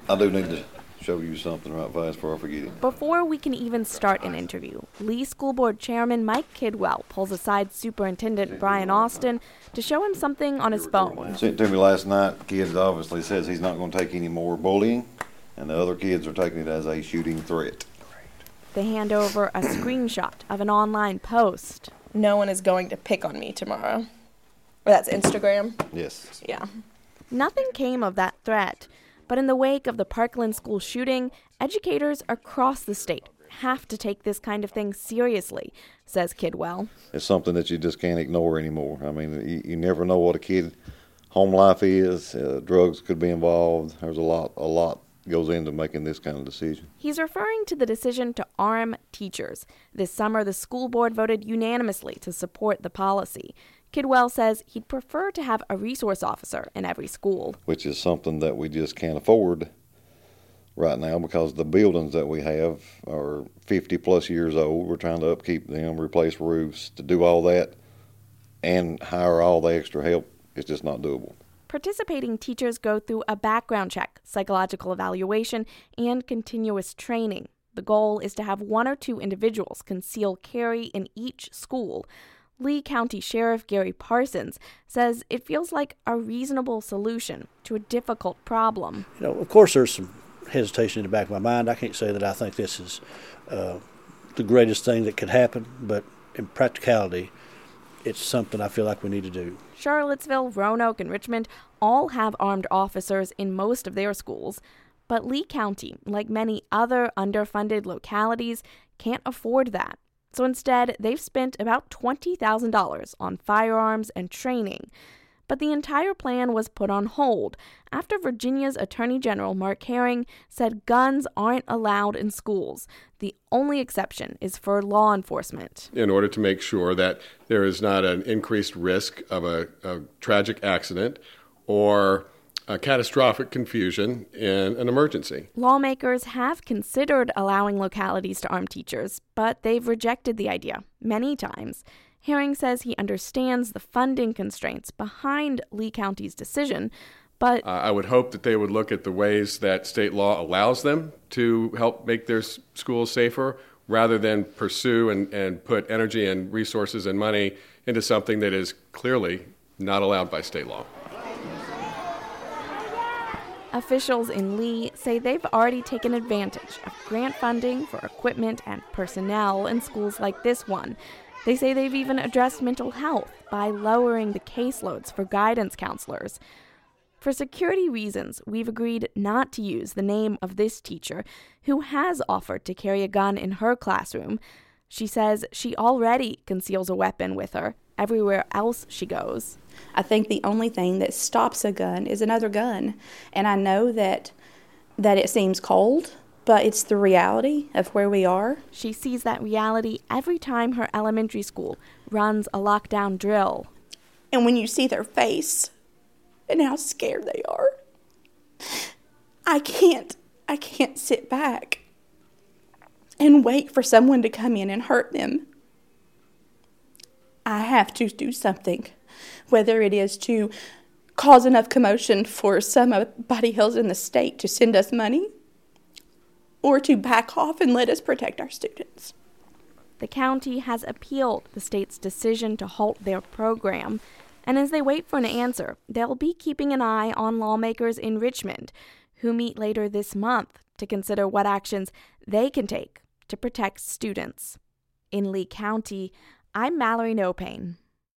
I do need to show you something right fast before I forget it. Before we can even start an interview, Lee School Board Chairman Mike Kidwell pulls aside Superintendent Brian Austin to show him something on his phone. Sent it to me last night. The kid obviously says he's not going to take any more bullying, and the other kids are taking it as a shooting threat. They hand over a screenshot of an online post. No one is going to pick on me tomorrow. That's Instagram? Yes. Yeah. Nothing came of that threat, but in the wake of the Parkland school shooting, educators across the state have to take this kind of thing seriously, says Kidwell. It's something that you just can't ignore anymore. I mean, you never know what a kid home life is. Drugs could be involved. There's a lot goes into making this kind of decision. He's referring to the decision to arm teachers. This summer, the school board voted unanimously to support the policy. Kidwell says he'd prefer to have a resource officer in every school. Which is something that we just can't afford right now because the buildings that we have are 50 plus years old. We're trying to upkeep them, replace roofs, to do all that and hire all the extra help. It's just not doable. Participating teachers go through a background check, psychological evaluation, and continuous training. The goal is to have 1 or 2 individuals conceal carry in each school. Lee County Sheriff Gary Parsons says it feels like a reasonable solution to a difficult problem. Of course there's some hesitation in the back of my mind. I can't say that I think this is the greatest thing that could happen, but in practicality, it's something I feel like we need to do. Charlottesville, Roanoke, and Richmond all have armed officers in most of their schools, but Lee County, like many other underfunded localities, can't afford that. So instead, they've spent about $20,000 on firearms and training. But the entire plan was put on hold after Virginia's Attorney General Mark Herring said guns aren't allowed in schools. The only exception is for law enforcement. In order to make sure that there is not an increased risk of a tragic accident or a catastrophic confusion in an emergency. Lawmakers have considered allowing localities to arm teachers, but they've rejected the idea many times. Herring says he understands the funding constraints behind Lee County's decision, but I would hope that they would look at the ways that state law allows them to help make their schools safer rather than pursue and put energy and resources and money into something that is clearly not allowed by state law. Officials in Lee say they've already taken advantage of grant funding for equipment and personnel in schools like this one. They say they've even addressed mental health by lowering the caseloads for guidance counselors. For security reasons, we've agreed not to use the name of this teacher who has offered to carry a gun in her classroom. She says she already conceals a weapon with her everywhere else she goes. I think the only thing that stops a gun is another gun. And I know that it seems cold, but it's the reality of where we are. She sees that reality every time her elementary school runs a lockdown drill. And when you see their face and how scared they are, I can't sit back and wait for someone to come in and hurt them. I have to do something, whether it is to cause enough commotion for somebody else in the state to send us money or to back off and let us protect our students. The county has appealed the state's decision to halt their program, and as they wait for an answer, they'll be keeping an eye on lawmakers in Richmond, who meet later this month to consider what actions they can take to protect students. In Lee County, I'm Mallory Nopane.